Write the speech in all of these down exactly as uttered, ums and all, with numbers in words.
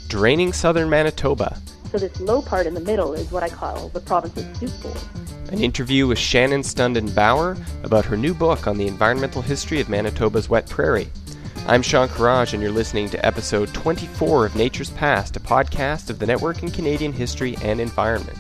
Draining Southern Manitoba. So this low part in the middle is what I call the province's soup bowl. An interview with Shannon Stundin Bauer about her new book on the environmental history of Manitoba's wet prairie. I'm Sean Courage, and you're listening to episode twenty-four of Nature's Past, a podcast of the Network in Canadian History and Environment.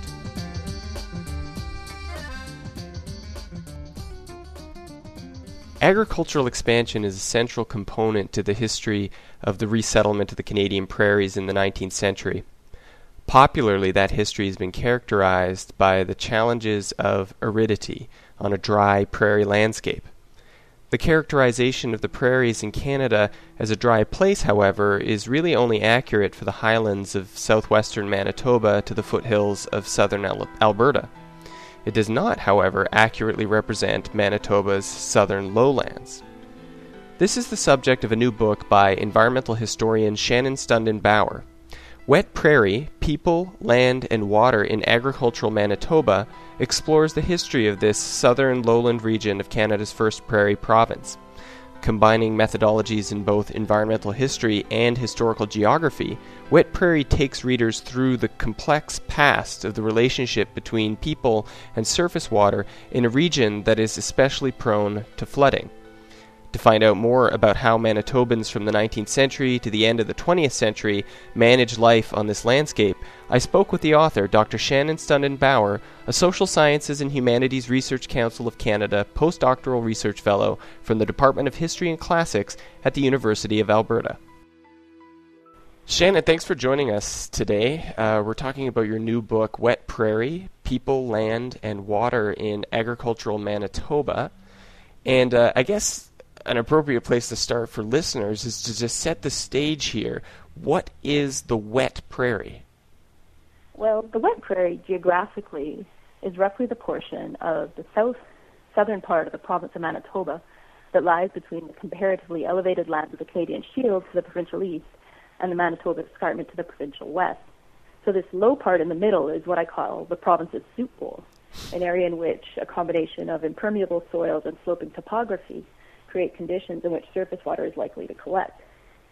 Agricultural expansion is a central component to the history of the resettlement of the Canadian prairies in the nineteenth century. Popularly, that history has been characterized by the challenges of aridity on a dry prairie landscape. The characterization of the prairies in Canada as a dry place, however, is really only accurate for the highlands of southwestern Manitoba to the foothills of southern Al- Alberta. It does not, however, accurately represent Manitoba's southern lowlands. This is the subject of a new book by environmental historian Shannon Stundin Bauer. Wet Prairie, People, Land, and Water in Agricultural Manitoba explores the history of this southern lowland region of Canada's first prairie province. Combining methodologies in both environmental history and historical geography, Wet Prairie takes readers through the complex past of the relationship between people and surface water in a region that is especially prone to flooding. To find out more about how Manitobans from the nineteenth century to the end of the twentieth century managed life on this landscape, I spoke with the author, Doctor Shannon Stundin Bauer, a Social Sciences and Humanities Research Council of Canada postdoctoral research fellow from the Department of History and Classics at the University of Alberta. Shannon, thanks for joining us today. Uh, we're talking about your new book, Wet Prairie, People, Land, and Water in Agricultural Manitoba. And uh, I guess an appropriate place to start for listeners is to just set the stage here. What is the wet prairie? Well, the wet prairie geographically is roughly the portion of the south southern part of the province of Manitoba that lies between the comparatively elevated lands of the Canadian Shield to the provincial east and the Manitoba Escarpment to the provincial west. So this low part in the middle is what I call the province's soup bowl, an area in which a combination of impermeable soils and sloping topography create conditions in which surface water is likely to collect.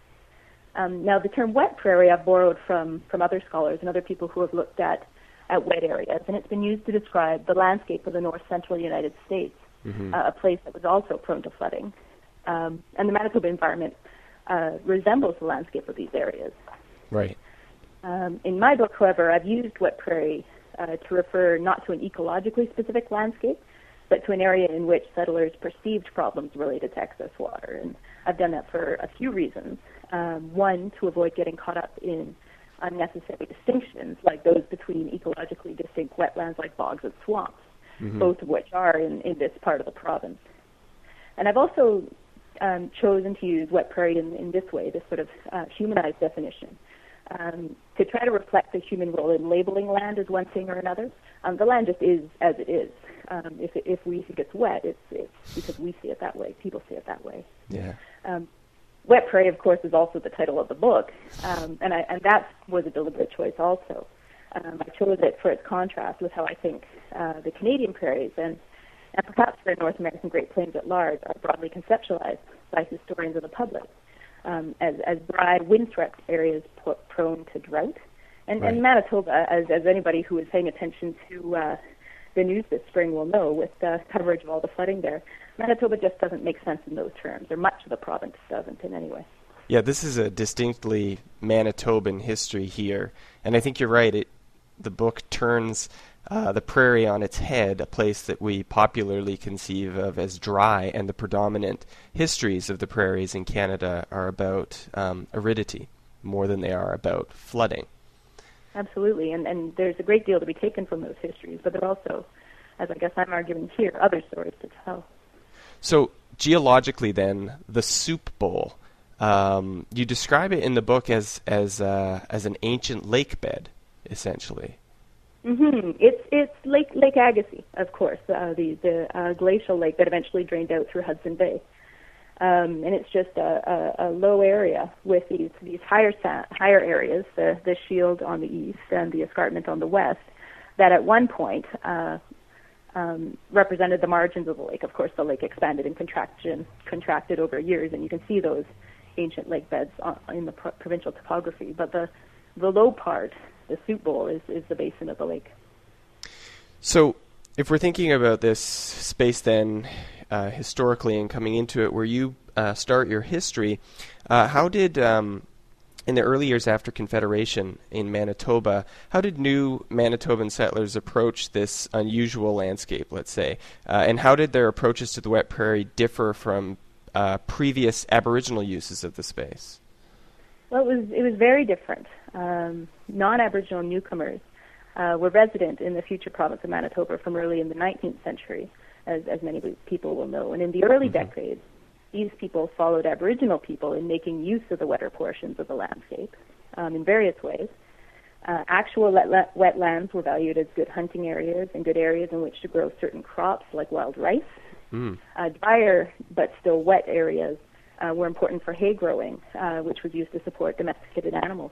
Um, now, the term wet prairie I've borrowed from, from other scholars and other people who have looked at, at wet areas, and it's been used to describe the landscape of the north-central United States, mm-hmm. uh, a place that was also prone to flooding. Um, and the Manitoba environment uh, resembles the landscape of these areas. Right. Um, in my book, however, I've used wet prairie uh, to refer not to an ecologically specific landscape, but to an area in which settlers perceived problems related to excess water. And I've done that for a few reasons. Um, one, to avoid getting caught up in unnecessary distinctions, like those between ecologically distinct wetlands like bogs and swamps, mm-hmm. both of which are in, in this part of the province. And I've also um, chosen to use wet prairie in, in this way, this sort of uh, humanized definition, um, to try to reflect the human role in labeling land as one thing or another. Um, the land just is as it is. Um, if it, if we think it's wet, it's, it's because we see it that way. People see it that way. Yeah. Um, Wet Prairie, of course, is also the title of the book, um, and I, and that was a deliberate choice also. Um, I chose it for its contrast with how I think uh, the Canadian prairies and, and perhaps the North American Great Plains at large are broadly conceptualized by historians and the public um, as, as dry, windswept areas p- prone to drought. And, right. and Manitoba, as, as anybody who is paying attention to uh, the news this spring will know, with the coverage of all the flooding there, Manitoba just doesn't make sense in those terms, or much of the province doesn't in any way. Yeah, this is a distinctly Manitoban history here, and I think you're right. It, the book turns uh, the prairie on its head, a place that we popularly conceive of as dry, and the predominant histories of the prairies in Canada are about um, aridity more than they are about flooding. Absolutely, and, and there's a great deal to be taken from those histories, but there are also, as I guess I'm arguing here, other stories to tell. So, geologically then, the soup bowl, um, you describe it in the book as as uh, as an ancient lake bed, essentially. Mm-hmm. It's it's Lake Lake Agassiz, of course, uh, the the uh, glacial lake that eventually drained out through Hudson Bay. Um, and it's just a, a, a low area with these these higher sa- higher areas, the the Shield on the east and the Escarpment on the west, that at one point uh, um, represented the margins of the lake. Of course, the lake expanded and contraction contracted over years, and you can see those ancient lake beds on, in the pro- provincial topography. But the the low part, the soup bowl, is, is the basin of the lake. So if we're thinking about this space then uh, historically and coming into it, where you uh, start your history, uh, how did, um, in the early years after Confederation in Manitoba, how did new Manitoban settlers approach this unusual landscape, let's say? Uh, and how did their approaches to the wet prairie differ from uh, previous Aboriginal uses of the space? Well, it was, it was very different. Um, non-Aboriginal newcomers Uh, were resident in the future province of Manitoba from early in the nineteenth century, as, as many people will know. And in the early mm-hmm. decades, these people followed Aboriginal people in making use of the wetter portions of the landscape um, in various ways. Uh, actual let- wetlands were valued as good hunting areas and good areas in which to grow certain crops like wild rice. Mm. Uh, drier but still wet areas uh, were important for hay growing, uh, which was used to support domesticated animals.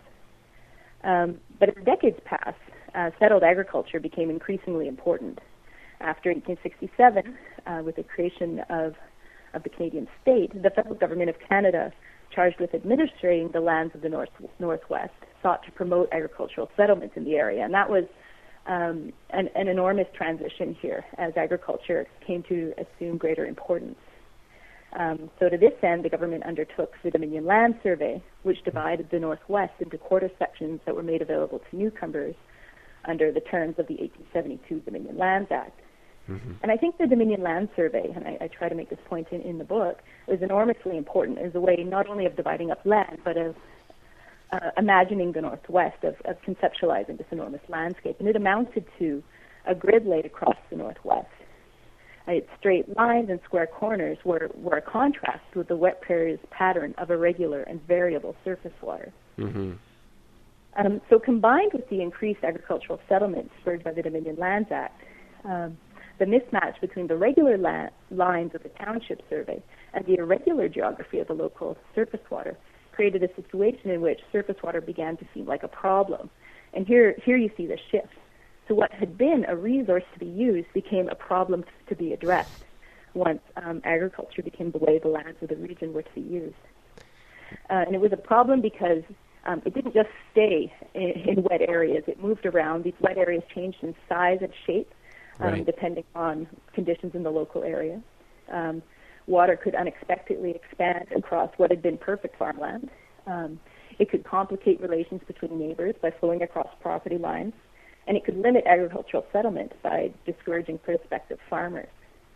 Um, but as the decades passed, Uh, settled agriculture became increasingly important. After eighteen sixty-seven, uh, with the creation of, of the Canadian state, the federal government of Canada, charged with administrating the lands of the north, Northwest, sought to promote agricultural settlements in the area. And that was um, an, an enormous transition here as agriculture came to assume greater importance. Um, so to this end, the government undertook the Dominion Land Survey, which divided the Northwest into quarter sections that were made available to newcomers under the terms of the eighteen seventy-two Dominion Lands Act. Mm-hmm. And I think the Dominion Land Survey, and I, I try to make this point in, in the book, is enormously important as a way not only of dividing up land, but of uh, imagining the Northwest, of, of conceptualizing this enormous landscape. And it amounted to a grid laid across the Northwest. Uh, its straight lines and square corners were, were a contrast with the wet prairie's pattern of irregular and variable surface water. Mm-hmm. Um, so combined with the increased agricultural settlement spurred by the Dominion Lands Act, um, the mismatch between the regular la- lines of the township survey and the irregular geography of the local surface water created a situation in which surface water began to seem like a problem. And here, here you see the shift. So what had been a resource to be used became a problem to be addressed once um, agriculture became the way the lands of the region were to be used. Uh, and it was a problem because Um, it didn't just stay in, in wet areas. It moved around. These wet areas changed in size and shape um, right. depending on conditions in the local area. Um, water could unexpectedly expand across what had been perfect farmland. Um, it could complicate relations between neighbors by flowing across property lines, and it could limit agricultural settlement by discouraging prospective farmers.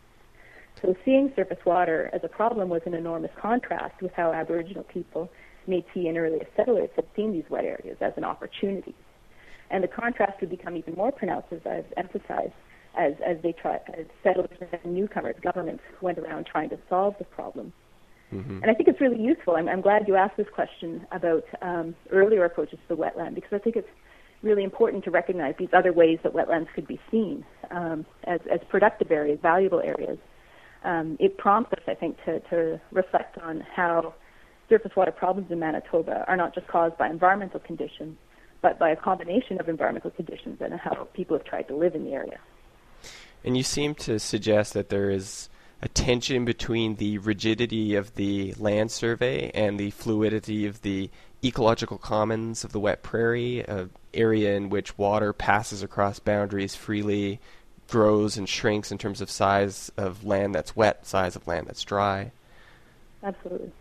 So seeing surface water as a problem was an enormous contrast with how Aboriginal people, Métis and earliest settlers, had seen these wet areas as an opportunity. And the contrast would become even more pronounced, as I've emphasized, as, as they try, as settlers and newcomers, governments went around trying to solve the problem. Mm-hmm. And I think it's really useful. I'm, I'm glad you asked this question about um, earlier approaches to the wetland, because I think it's really important to recognize these other ways that wetlands could be seen um, as, as productive areas, valuable areas. Um, it prompts us, I think, to, to reflect on how surface water problems in Manitoba are not just caused by environmental conditions, but by a combination of environmental conditions and how people have tried to live in the area. And you seem to suggest that there is a tension between the rigidity of the land survey and the fluidity of the ecological commons of the wet prairie, an area in which water passes across boundaries freely, grows and shrinks in terms of size of land that's wet, size of land that's dry. Absolutely.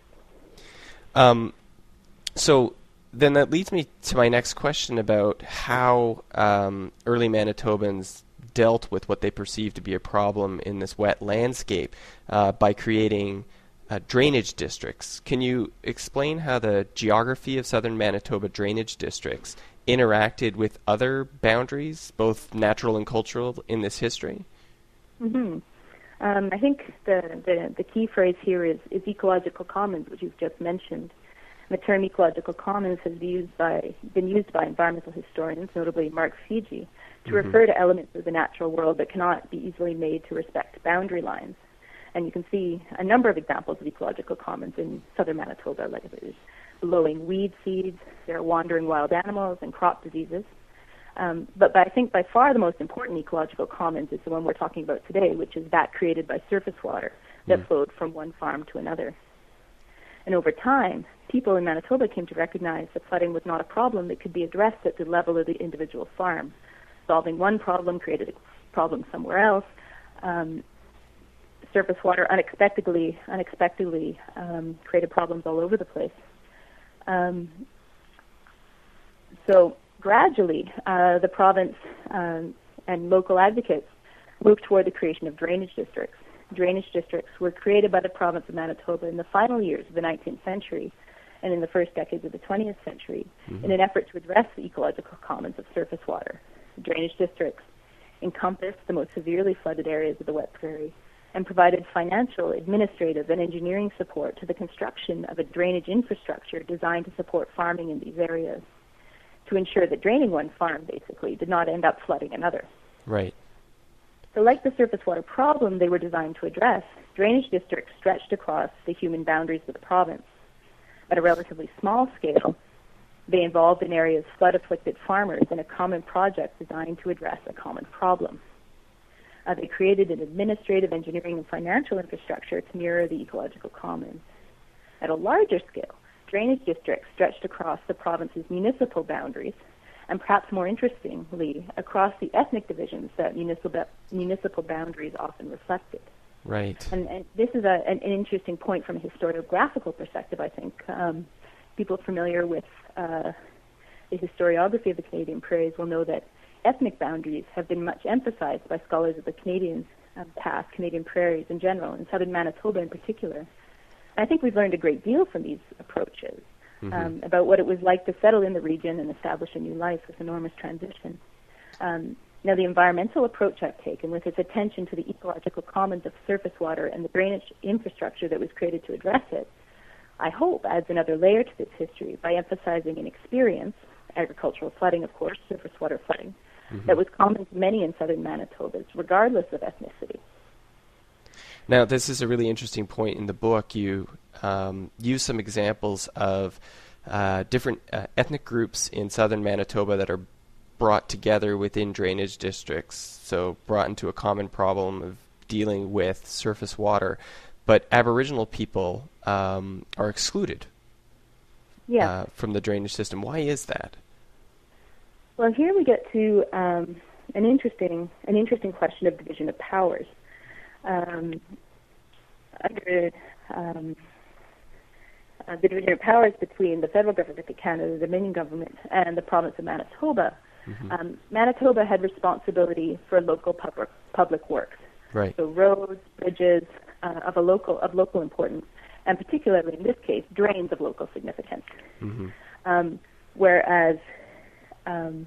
Um, so then that leads me to my next question about how um, early Manitobans dealt with what they perceived to be a problem in this wet landscape uh, by creating uh, drainage districts. Can you explain how the geography of southern Manitoba drainage districts interacted with other boundaries, both natural and cultural, in this history? Mm-hmm. Um, I think the, the, the key phrase here is, is ecological commons, which you've just mentioned. The term ecological commons has been used by, been used by environmental historians, notably Mark Fiji, to mm-hmm. refer to elements of the natural world that cannot be easily made to respect boundary lines. And you can see a number of examples of ecological commons in southern Manitoba, like there's blowing weed seeds, there are wandering wild animals and crop diseases. Um, but, but I think by far the most important ecological commons is the one we're talking about today, which is that created by surface water that mm. flowed from one farm to another. And over time, people in Manitoba came to recognize that flooding was not a problem that could be addressed at the level of the individual farm. Solving one problem created a problem somewhere else. Um, surface water unexpectedly, unexpectedly um, created problems all over the place. Um, so gradually, uh, the province um, and local advocates moved toward the creation of drainage districts. Drainage districts were created by the province of Manitoba in the final years of the nineteenth century and in the first decades of the twentieth century mm-hmm. in an effort to address the ecological commons of surface water. Drainage districts encompassed the most severely flooded areas of the wet prairie and provided financial, administrative, and engineering support to the construction of a drainage infrastructure designed to support farming in these areas to ensure that draining one farm, basically, did not end up flooding another. Right. So like the surface water problem they were designed to address, drainage districts stretched across the human boundaries of the province. At a relatively small scale, they involved in areas flood-afflicted farmers in a common project designed to address a common problem. Uh, they created an administrative, engineering, and financial infrastructure to mirror the ecological commons. At a larger scale, drainage districts stretched across the province's municipal boundaries, and perhaps more interestingly, across the ethnic divisions that municipal, municipal boundaries often reflected. Right. And, and this is a, an, an interesting point from a historiographical perspective, I think. Um, people familiar with uh, the historiography of the Canadian prairies will know that ethnic boundaries have been much emphasized by scholars of the Canadian um, past, Canadian prairies in general, and southern Manitoba in particular. And I think we've learned a great deal from these approaches. Mm-hmm. Um, about what it was like to settle in the region and establish a new life with enormous transition. Um, now, the environmental approach I've taken, with its attention to the ecological commons of surface water and the drainage infrastructure that was created to address it, I hope adds another layer to this history by emphasizing an experience, agricultural flooding, of course, surface water flooding, mm-hmm. that was common to many in southern Manitoba, regardless of ethnicity. Now, this is a really interesting point in the book. You um, use some examples of uh, different uh, ethnic groups in southern Manitoba that are brought together within drainage districts, so brought into a common problem of dealing with surface water. But Aboriginal people um, are excluded yeah. uh, from the drainage system. Why is that? Well, here we get to um, an interesting an interesting question of division of powers. Um, under um, uh, the division of powers between the federal government of Canada, the Dominion government, and the province of Manitoba, mm-hmm. um, Manitoba had responsibility for local public public works, right? So roads, bridges uh, of a local of local importance, and particularly in this case, drains of local significance. Mm-hmm. Um, whereas um,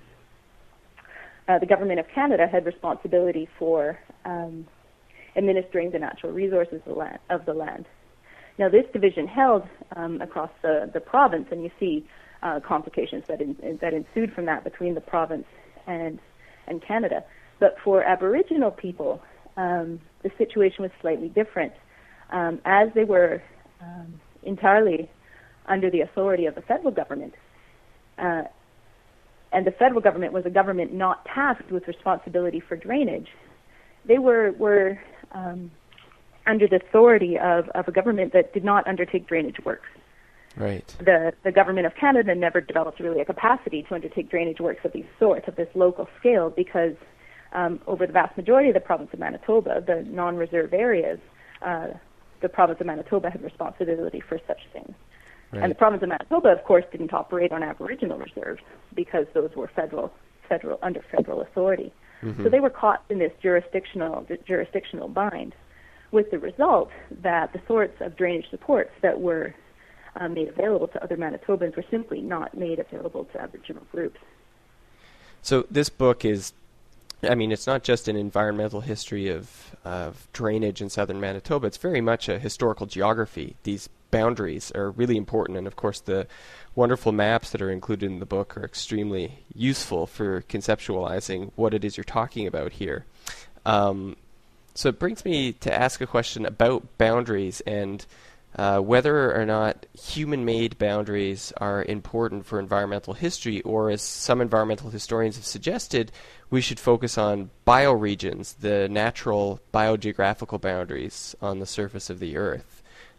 uh, the government of Canada had responsibility for um, administering the natural resources of the land. Of the land. Now, this division held um, across the, the province, and you see uh, complications that in, that ensued from that between the province and and Canada. But for Aboriginal people, um, the situation was slightly different, um, as they were um, entirely under the authority of the federal government. Uh, and the federal government was a government not tasked with responsibility for drainage. They were were um, under the authority of, of a government that did not undertake drainage works. Right. The the government of Canada never developed really a capacity to undertake drainage works of these sorts, of this local scale, because um, over the vast majority of the province of Manitoba, the non-reserve areas, uh, the province of Manitoba had responsibility for such things. Right. And the province of Manitoba, of course, didn't operate on Aboriginal reserves because those were federal, federal under federal authority. Mm-hmm. So they were caught in this jurisdictional jurisdictional bind, with the result that the sorts of drainage supports that were uh, made available to other Manitobans were simply not made available to Aboriginal groups. So this book is, I mean, it's not just an environmental history of, of drainage in southern Manitoba. It's very much a historical geography. These boundaries are really important, and of course the wonderful maps that are included in the book are extremely useful for conceptualizing what it is you're talking about here. Um, so it brings me to ask a question about boundaries and uh, whether or not human-made boundaries are important for environmental history, or as some environmental historians have suggested, we should focus on bioregions, the natural biogeographical boundaries on the surface of the earth.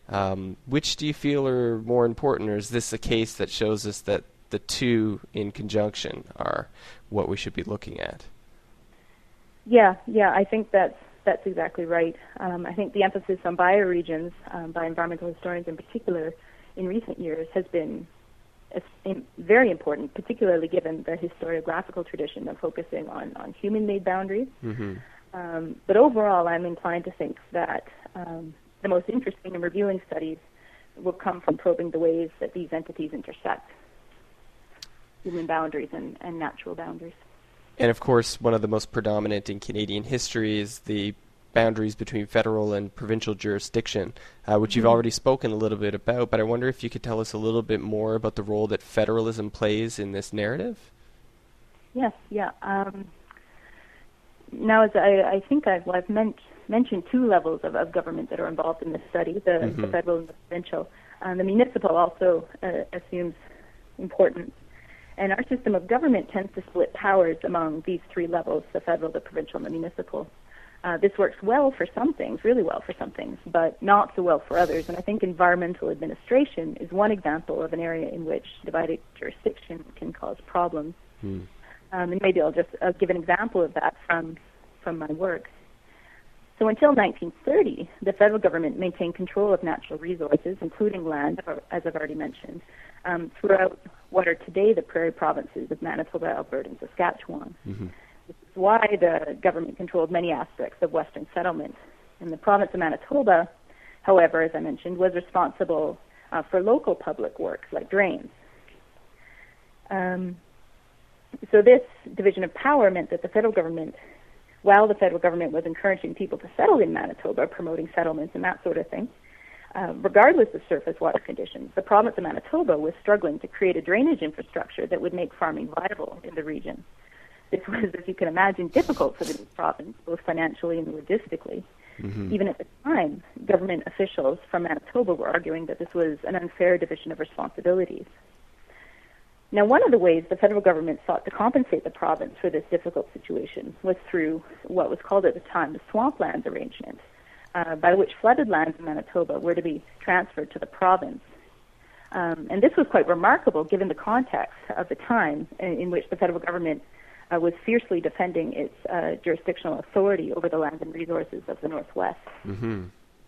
Um, which do you feel are more important, or is this a case that shows us that the two in conjunction are what we should be looking at? Yeah, yeah, I think that's that's exactly right. Um, I think the emphasis on bioregions um, by environmental historians in particular in recent years has been very important, particularly given the historiographical tradition of focusing on, on human-made boundaries. Mm-hmm. Um, but overall, I'm inclined to think that um, the most interesting and revealing studies will come from probing the ways that these entities intersect, human boundaries and, and natural boundaries. And of course, one of the most predominant in Canadian history is the boundaries between federal and provincial jurisdiction, uh, which you've already spoken a little bit about, but I wonder if you could tell us a little bit more about the role that federalism plays in this narrative? Yes, yeah. Um, now, as I, I think I've, well, I've meant, mentioned two levels of, of government that are involved in this study, the, mm-hmm. the federal and the provincial. Um, the municipal also uh, assumes importance. And our system of government tends to split powers among these three levels, the federal, the provincial, and the municipal. Uh, this works well for some things, really well for some things, but not so well for others. And I think environmental administration is one example of an area in which divided jurisdiction can cause problems. Hmm. Um, and maybe I'll just uh, give an example of that from, from my work. So until nineteen thirty, the federal government maintained control of natural resources, including land, as I've already mentioned, um, throughout what are today the prairie provinces of Manitoba, Alberta, and Saskatchewan. Mm-hmm. This is why the government controlled many aspects of Western settlement. And the province of Manitoba, however, as I mentioned, was responsible uh, for local public works like drains. Um, so this division of power meant that the federal government, while the federal government was encouraging people to settle in Manitoba, promoting settlements and that sort of thing, uh, regardless of surface water conditions, the province of Manitoba was struggling to create a drainage infrastructure that would make farming viable in the region. This was, as you can imagine, difficult for the new province, both financially and logistically. Mm-hmm. Even at the time, government officials from Manitoba were arguing that this was an unfair division of responsibilities. Now, one of the ways the federal government sought to compensate the province for this difficult situation was through what was called at the time the swamplands arrangement, uh, by which flooded lands in Manitoba were to be transferred to the province. Um, and this was quite remarkable given the context of the time in, in which the federal government uh, was fiercely defending its uh, jurisdictional authority over the lands and resources of the Northwest. Mm-hmm.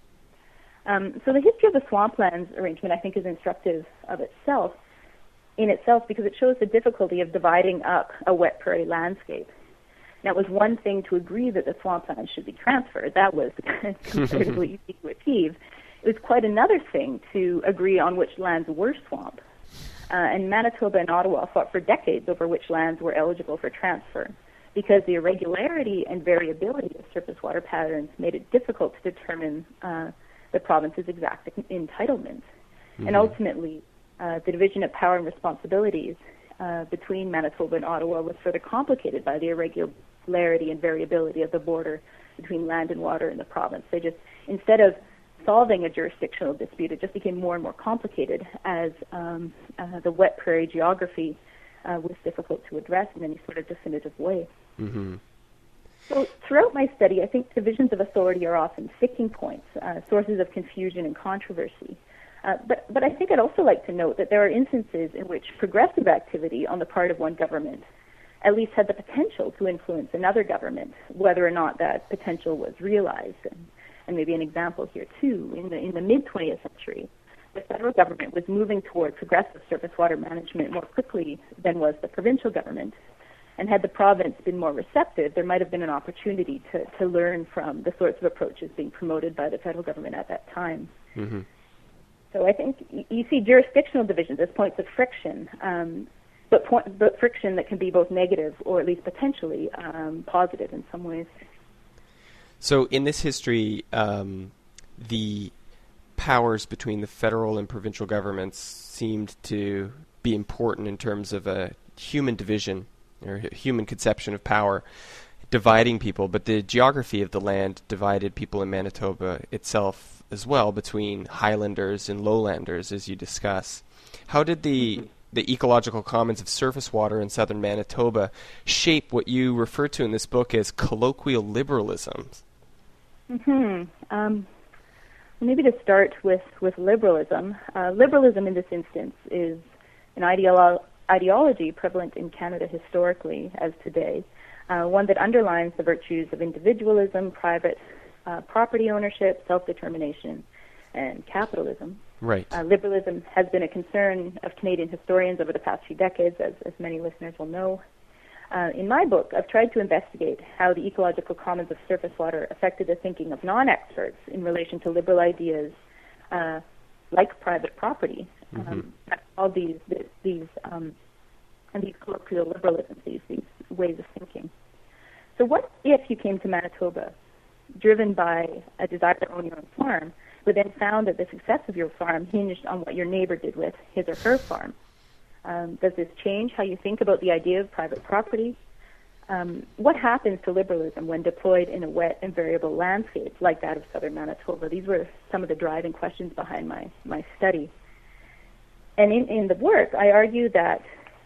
Um, so the history of the swamplands arrangement, I think, is instructive of itself, in itself because it shows the difficulty of dividing up a wet prairie landscape. Now, it was one thing to agree that the swamplands should be transferred. That was comparatively easy to achieve. It was quite another thing to agree on which lands were swamp. Uh, and Manitoba and Ottawa fought for decades over which lands were eligible for transfer because the irregularity and variability of surface water patterns made it difficult to determine uh, the province's exact entitlement. Mm-hmm. And ultimately, uh, the division of power and responsibilities uh, between Manitoba and Ottawa was further complicated by the irregularity and variability of the border between land and water in the province. They just, instead of solving a jurisdictional dispute, it just became more and more complicated as um, uh, the wet prairie geography uh, was difficult to address in any sort of definitive way. Mm-hmm. So throughout my study, I think divisions of authority are often sticking points, uh, sources of confusion and controversy. Uh, but, but I think I'd also like to note that there are instances in which progressive activity on the part of one government at least had the potential to influence another government, whether or not that potential was realized. And, and maybe an example here, too. In the, in the mid-twentieth century, the federal government was moving toward progressive surface water management more quickly than was the provincial government. And had the province been more receptive, there might have been an opportunity to, to learn from the sorts of approaches being promoted by the federal government at that time. Mm-hmm. So I think you see jurisdictional divisions as points of friction, um, but, point, but friction that can be both negative or at least potentially um, positive in some ways. So in this history, um, the powers between the federal and provincial governments seemed to be important in terms of a human division or human conception of power, dividing people, but the geography of the land divided people in Manitoba itself as well between highlanders and lowlanders, as you discuss. How did the mm-hmm. the ecological commons of surface water in southern Manitoba shape what you refer to in this book as colloquial liberalism? Mm-hmm. Um, Maybe to start with, with liberalism, uh, liberalism in this instance is an ideolo- ideology prevalent in Canada historically as today, uh, one that underlines the virtues of individualism, private uh, property ownership, self-determination, and capitalism. Right. Uh, liberalism has been a concern of Canadian historians over the past few decades, as, as many listeners will know. Uh, in my book, I've tried to investigate how the ecological commons of surface water affected the thinking of non-experts in relation to liberal ideas uh, like private property. Mm-hmm. Um, all these these um, and these colloquial liberalisms, these these ways of thinking. So, what if you came to Manitoba, driven by a desire to own your own farm, but then found that the success of your farm hinged on what your neighbor did with his or her farm? Um, does this change how you think about the idea of private property? Um, what happens to liberalism when deployed in a wet and variable landscape like that of southern Manitoba? These were some of the driving questions behind my, my study. And in, in the work, I argue that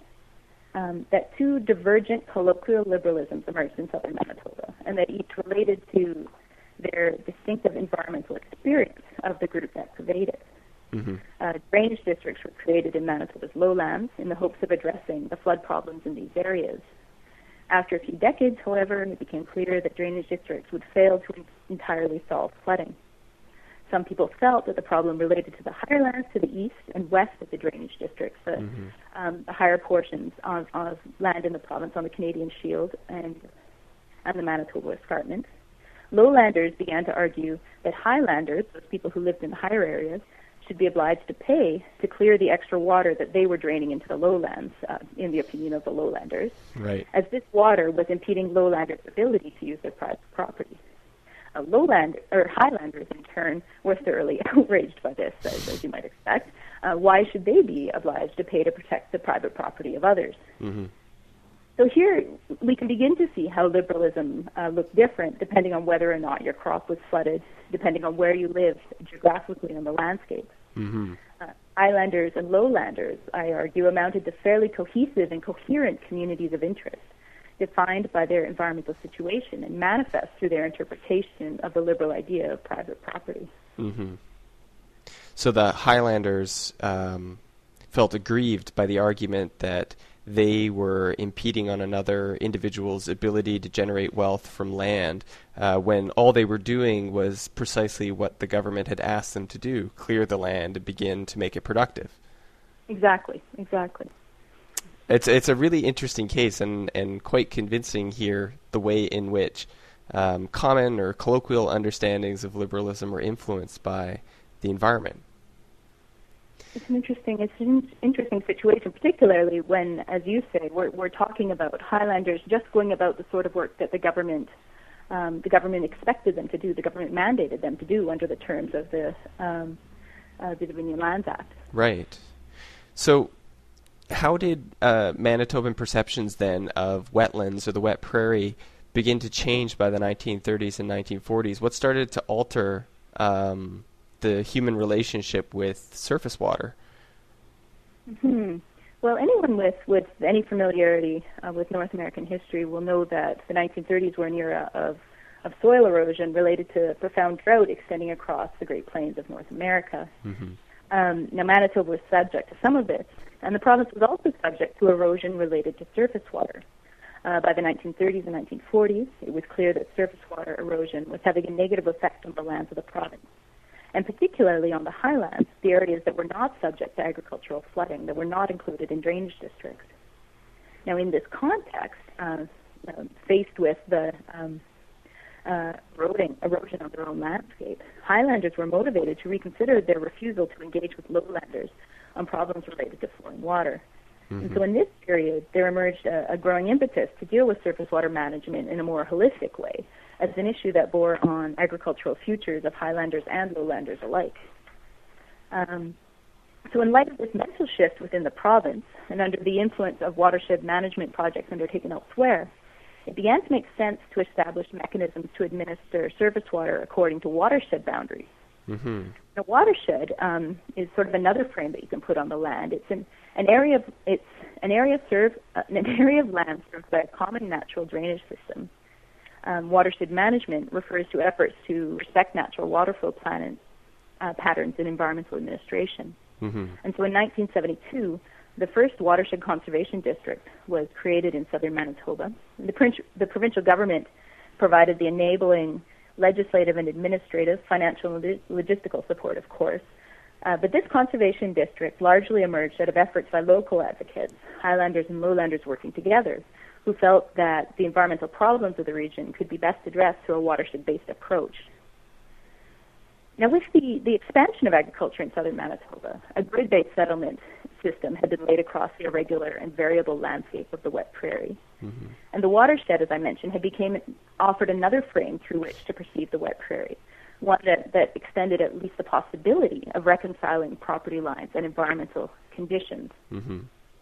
um, that two divergent colloquial liberalisms emerged in southern Manitoba, and that each related to their distinctive environmental experience of the group that pervaded it. Mm-hmm. Uh, drainage districts were created in Manitoba's lowlands in the hopes of addressing the flood problems in these areas. After a few decades, however, it became clear that drainage districts would fail to entirely solve flooding. Some people felt that the problem related to the higher lands to the east and west of the drainage districts, the, mm-hmm. um, the higher portions of, of land in the province on the Canadian Shield and, and the Manitoba Escarpment. Lowlanders began to argue that highlanders, those people who lived in the higher areas, should be obliged to pay to clear the extra water that they were draining into the lowlands, uh, in the opinion of the lowlanders, right. as this water was impeding lowlanders' ability to use their private property. Uh, lowland or highlanders, in turn, were thoroughly outraged by this, as, as you might expect. Uh, why should they be obliged to pay to protect the private property of others? Mm-hmm. So here we can begin to see how liberalism uh, looked different depending on whether or not your crop was flooded, depending on where you lived geographically on the landscape. Mm-hmm. Uh, Highlanders and lowlanders, I argue, amounted to fairly cohesive and coherent communities of interest, defined by their environmental situation and manifest through their interpretation of the liberal idea of private property. Mm-hmm. So the Highlanders um, felt aggrieved by the argument that they were impeding on another individual's ability to generate wealth from land, uh, when all they were doing was precisely what the government had asked them to do, clear the land and begin to make it productive. Exactly, exactly. It's it's a really interesting case and, and quite convincing here, the way in which um, common or colloquial understandings of liberalism are influenced by the environment. It's an interesting, it's an interesting situation, particularly when, as you say, we're, we're talking about Highlanders just going about the sort of work that the government, um, the government expected them to do, the government mandated them to do under the terms of the um, uh, the Dominion Lands Act. Right. So, how did uh, Manitoban perceptions then of wetlands or the wet prairie begin to change by the nineteen thirties and nineteen forties? What started to alter Um, the human relationship with surface water? Mm-hmm. Well, anyone with, with any familiarity uh, with North American history will know that the nineteen thirties were an era of, of soil erosion related to profound drought extending across the Great Plains of North America. Mm-hmm. Um, now, Manitoba was subject to some of this, and the province was also subject to erosion related to surface water. Uh, by the nineteen thirties and nineteen forties, it was clear that surface water erosion was having a negative effect on the lands of the province, and particularly on the highlands, the areas that were not subject to agricultural flooding, that were not included in drainage districts. Now, in this context, uh, uh, faced with the um, uh, eroding, erosion of their own landscape, Highlanders were motivated to reconsider their refusal to engage with lowlanders on problems related to flowing water. Mm-hmm. And so in this period, there emerged a, a growing impetus to deal with surface water management in a more holistic way, as an issue that bore on agricultural futures of Highlanders and lowlanders alike. Um, so in light of this mental shift within the province, and under the influence of watershed management projects undertaken elsewhere, it began to make sense to establish mechanisms to administer surface water according to watershed boundaries. Mm-hmm. A watershed um, is sort of another frame that you can put on the land. It's an, an area of it's an area served uh, an area of land served by a common natural drainage system. Um, watershed management refers to efforts to respect natural water flow plan- uh, patterns in environmental administration. Mm-hmm. And so in nineteen seventy-two, the first watershed conservation district was created in southern Manitoba. The, prin- the provincial government provided the enabling legislative and administrative, financial and logistical support, of course. Uh, but this conservation district largely emerged out of efforts by local advocates, Highlanders and Lowlanders working together, who felt that the environmental problems of the region could be best addressed through a watershed-based approach. Now, with the, the expansion of agriculture in southern Manitoba, a grid-based settlement system had been laid across the irregular and variable landscape of the wet prairie. Mm-hmm. And the watershed, as I mentioned, had became offered another frame through which to perceive the wet prairie, one that, that extended at least the possibility of reconciling property lines and environmental conditions. Mm-hmm.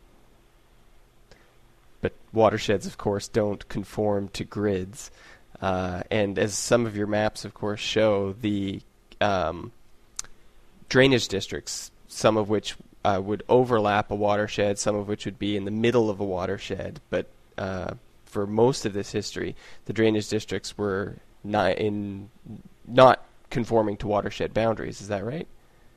But watersheds, of course, don't conform to grids. Uh, and as some of your maps, of course, show, the um, drainage districts, some of which uh, would overlap a watershed, some of which would be in the middle of a watershed. But uh, for most of this history, the drainage districts were not in not conforming to watershed boundaries. Is that right?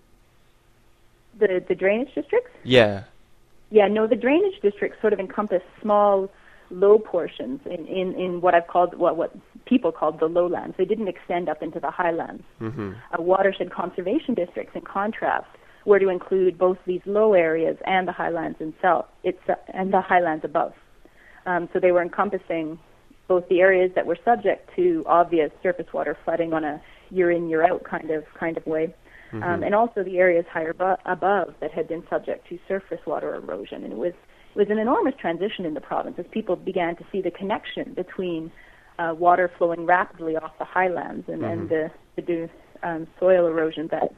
The the drainage districts? Yeah. Yeah, no, the drainage districts sort of encompass small, low portions in, in, in what I've called, what, what people called the lowlands. They didn't extend up into the highlands. Mm-hmm. Uh, watershed conservation districts, in contrast, were to include both these low areas and the highlands itself, it's, uh, and the highlands above. Um, so they were encompassing both the areas that were subject to obvious surface water flooding on a year-in, year-out kind of kind of way, mm-hmm. um, and also the areas higher bu- above that had been subject to surface water erosion. And it was it was an enormous transition in the province as people began to see the connection between uh, water flowing rapidly off the highlands and, mm-hmm. and the, the um, soil erosion that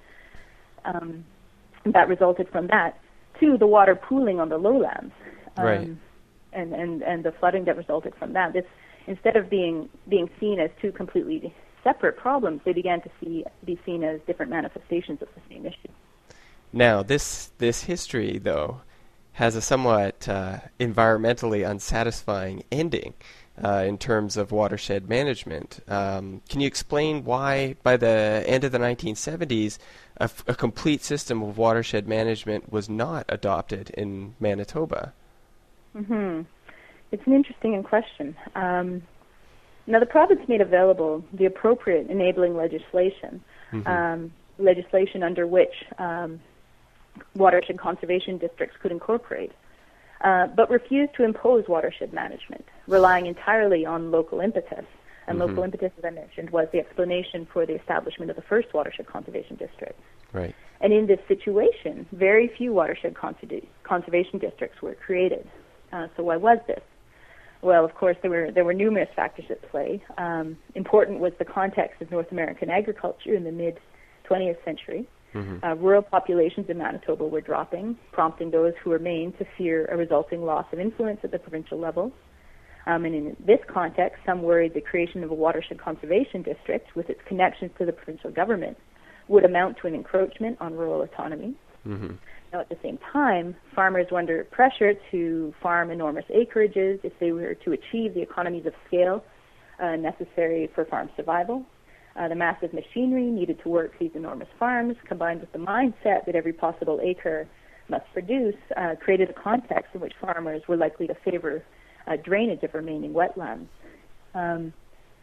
um, that resulted from that, to the water pooling on the lowlands, um, right. and, and, and the flooding that resulted from that. This, instead of being being seen as two completely separate problems, they began to see be seen as different manifestations of the same issue. Now, this this history, though, has a somewhat uh, environmentally unsatisfying ending uh, in terms of watershed management. Um, can you explain why, by the end of the nineteen seventies, a, f- a complete system of watershed management was not adopted in Manitoba? Mm-hmm. It's an interesting question. Um, now, the province made available the appropriate enabling legislation, mm-hmm. um, legislation under which um, watershed conservation districts could incorporate, uh, but refused to impose watershed management, relying entirely on local impetus. And mm-hmm. local impetus, as I mentioned, was the explanation for the establishment of the first watershed conservation district. Right. And in this situation, very few watershed conser- conservation districts were created. Uh, so why was this? Well, of course, there were there were numerous factors at play. Um, important was the context of North American agriculture in the mid-twentieth century. Mm-hmm. Uh, rural populations in Manitoba were dropping, prompting those who remained to fear a resulting loss of influence at the provincial level. Um, and in this context, some worried the creation of a watershed conservation district with its connections to the provincial government would amount to an encroachment on rural autonomy. Mm-hmm. Now, at the same time, farmers were under pressure to farm enormous acreages if they were to achieve the economies of scale uh, necessary for farm survival. Uh, the massive machinery needed to work these enormous farms, combined with the mindset that every possible acre must produce, uh, created a context in which farmers were likely to favor uh, drainage of remaining wetlands. Um,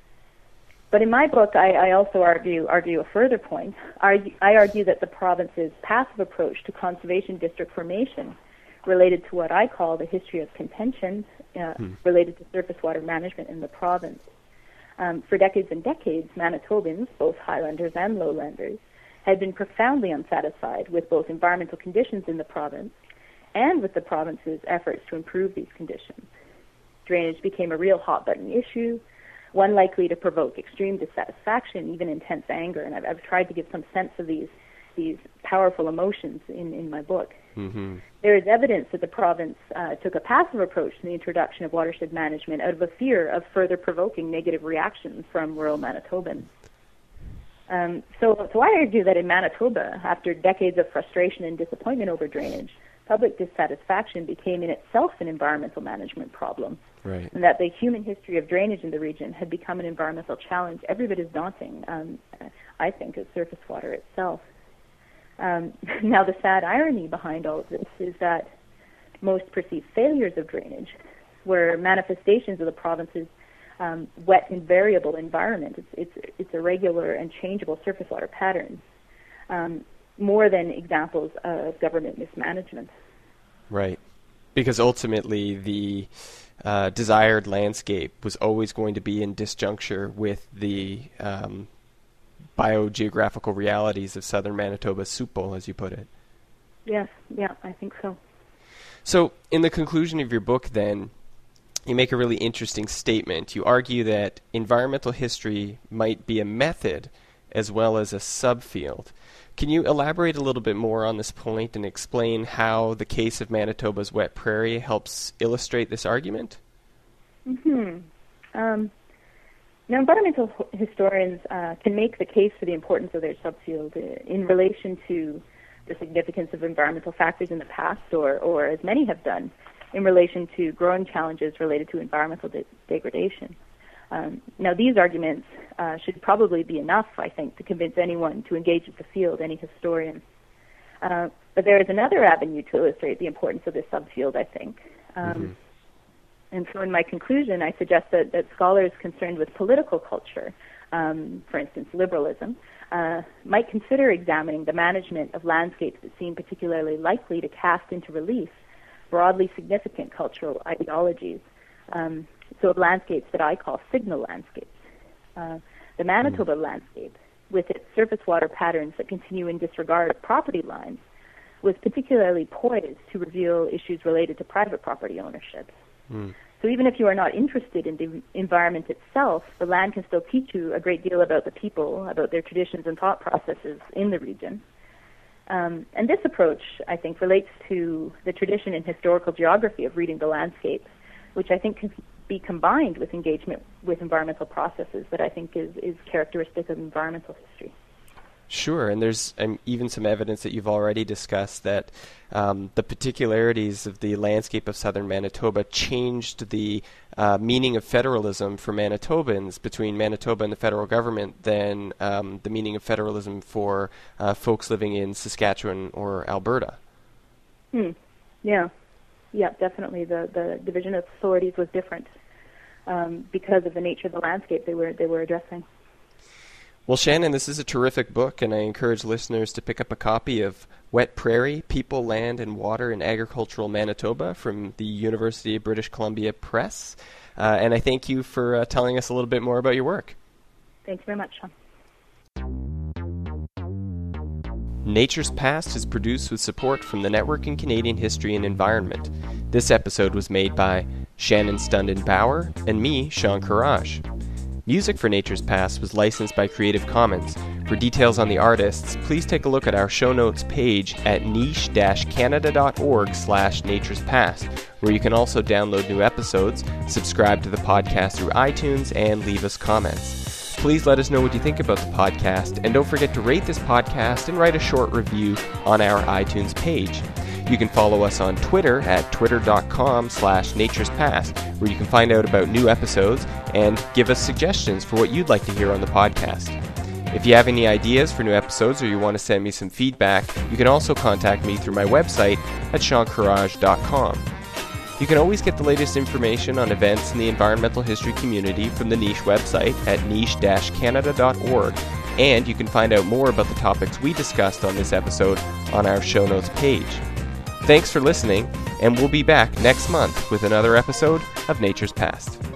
But in my book, I, I also argue argue a further point. I, I argue that the province's passive approach to conservation district formation, related to what I call the history of contention, uh, hmm. related to surface water management in the province. Um, for decades and decades, Manitobans, both Highlanders and Lowlanders, had been profoundly unsatisfied with both environmental conditions in the province and with the province's efforts to improve these conditions. Drainage became a real hot-button issue, one likely to provoke extreme dissatisfaction, even intense anger. And I've, I've tried to give some sense of these these powerful emotions in, in my book. Mm-hmm. There is evidence that the province uh, took a passive approach to the introduction of watershed management out of a fear of further provoking negative reactions from rural Manitobans. Um, so, so I argue that in Manitoba, after decades of frustration and disappointment over drainage, public dissatisfaction became in itself an environmental management problem. Right. And that the human history of drainage in the region had become an environmental challenge every bit as daunting, um, I think, as surface water itself. Um, now, the sad irony behind all of this is that most perceived failures of drainage were manifestations of the province's um, wet and variable environment. It's, it's, it's irregular and changeable surface water patterns, um, more than examples of government mismanagement. Right. Because ultimately the uh, desired landscape was always going to be in disjuncture with the um, biogeographical realities of southern Manitoba's soup bowl, as you put it. Yes, yeah, I think so. So, in the conclusion of your book, then, you make a really interesting statement. You argue that environmental history might be a method as well as a subfield. Can you elaborate a little bit more on this point and explain how the case of Manitoba's wet prairie helps illustrate this argument? Mm-hmm. Um, now, environmental historians uh, can make the case for the importance of their subfield in relation to the significance of environmental factors in the past, or, or as many have done, in relation to growing challenges related to environmental de- degradation. Um, now, these arguments uh, should probably be enough, I think, to convince anyone to engage with the field, any historian. Uh, but there is another avenue to illustrate the importance of this subfield, I think. Um, mm-hmm. And so in my conclusion, I suggest that, that scholars concerned with political culture, um, for instance, liberalism, uh, might consider examining the management of landscapes that seem particularly likely to cast into relief broadly significant cultural ideologies. Um, so of landscapes that I call signal landscapes. Uh, the Manitoba mm. landscape, with its surface water patterns that continue in disregard of property lines, was particularly poised to reveal issues related to private property ownership. Mm. So even if you are not interested in the environment itself, the land can still teach you a great deal about the people, about their traditions and thought processes in the region. Um, and this approach, I think, relates to the tradition in historical geography of reading the landscape, which I think can be combined with engagement with environmental processes that I think is, is characteristic of environmental history. Sure, and there's um, even some evidence that you've already discussed that um, the particularities of the landscape of southern Manitoba changed the uh, meaning of federalism for Manitobans between Manitoba and the federal government than um, the meaning of federalism for uh, folks living in Saskatchewan or Alberta. Hmm. Yeah. Yeah, definitely. The, the division of authorities was different um, because of the nature of the landscape they were they were addressing. Well, Shannon, this is a terrific book, and I encourage listeners to pick up a copy of Wet Prairie, People, Land, and Water in Agricultural Manitoba from the University of British Columbia Press. Uh, and I thank you for uh, telling us a little bit more about your work. Thanks very much, Sean. Nature's Past is produced with support from the Network in Canadian History and Environment. This episode was made by Shannon Stunden Bauer and me, Sean Courage. Music for Nature's Past was licensed by Creative Commons. For details on the artists, please take a look at our show notes page at niche dash canada dot org slash nature's past, where you can also download new episodes, subscribe to the podcast through iTunes, and leave us comments. Please let us know what you think about the podcast, and don't forget to rate this podcast and write a short review on our iTunes page. You can follow us on Twitter at twitter.com slash naturespast, where you can find out about new episodes and give us suggestions for what you'd like to hear on the podcast. If you have any ideas for new episodes or you want to send me some feedback, you can also contact me through my website at sean courage dot com. You can always get the latest information on events in the environmental history community from the Niche website at niche dash canada dot org, and you can find out more about the topics we discussed on this episode on our show notes page. Thanks for listening, and we'll be back next month with another episode of Nature's Past.